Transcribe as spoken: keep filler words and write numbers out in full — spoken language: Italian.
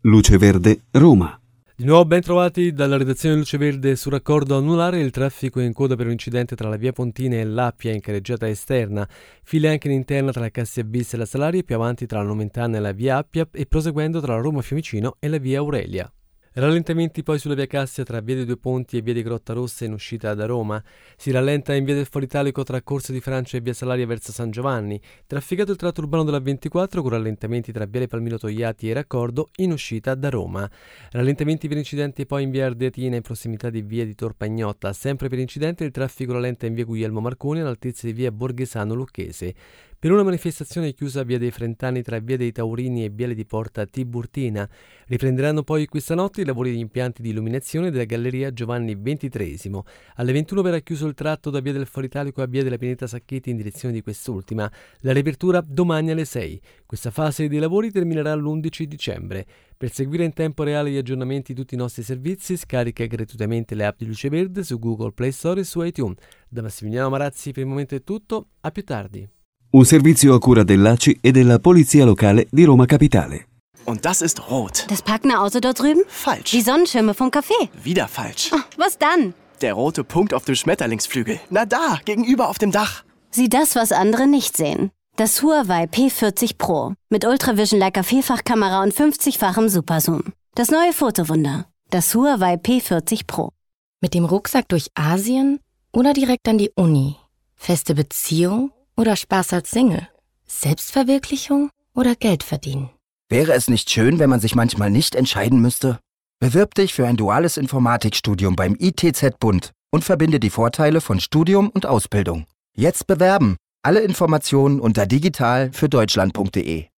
Luce Verde, Roma. Di nuovo ben trovati dalla redazione Luce Verde sul raccordo anulare. Il traffico è in coda per un incidente tra la via Pontina e l'Appia in carreggiata esterna, file anche in interna tra la Cassia Bis e la Salaria, più avanti tra la Nomentana e la via Appia e proseguendo tra la Roma Fiumicino e la via Aurelia. Rallentamenti poi sulla via Cassia tra via dei Due Ponti e via di Grotta Rossa in uscita da Roma. Si rallenta in via del Foro Italico tra Corso di Francia e via Salaria verso San Giovanni. Trafficato il tratto urbano della ventiquattro con rallentamenti tra viale Palmiro Togliatti e Raccordo in uscita da Roma. Rallentamenti per incidenti poi in via Ardeatina in prossimità di via di Tor Pagnotta. Sempre per incidente il traffico rallenta in via Guglielmo Marconi all'altezza di via Borghesano Lucchese. Per una manifestazione chiusa via dei Frentani tra via dei Taurini e viale di Porta Tiburtina. Riprenderanno poi questa notte i lavori di impianti di illuminazione della Galleria Giovanni ventitreesimo. Alle ventuno verrà chiuso il tratto da via del Foro Italico a via della Pineta Sacchetti in direzione di quest'ultima. La riapertura domani alle sei. Questa fase dei lavori terminerà l'undici dicembre. Per seguire in tempo reale gli aggiornamenti di tutti i nostri servizi, scarica gratuitamente le app di Luce Verde su Google Play Store e su iTunes. Da Massimiliano Marazzi per il momento è tutto, a più tardi. Un servizio a cura dell'A C I e della Polizia Locale di Roma Capitale. Und das ist rot. Das parkende Auto dort drüben? Falsch. Die Sonnenschirme vom Café? Wieder falsch. Oh, was dann? Der rote Punkt auf dem Schmetterlingsflügel. Na da, gegenüber auf dem Dach. Sieh das, was andere nicht sehen. Das Huawei P vierzig Pro. Mit Ultravision Leica Vielfachkamera und fünfzigfachem Superzoom. Das neue Fotowunder. Das Huawei P vierzig Pro. Mit dem Rucksack durch Asien oder direkt an die Uni? Feste Beziehung oder Spaß als Single? Selbstverwirklichung oder Geld verdienen? Wäre es nicht schön, wenn man sich manchmal nicht entscheiden müsste? Bewirb dich für ein duales Informatikstudium beim I T Z-Bund und verbinde die Vorteile von Studium und Ausbildung. Jetzt bewerben! Alle Informationen unter digital für deutschland punkt de.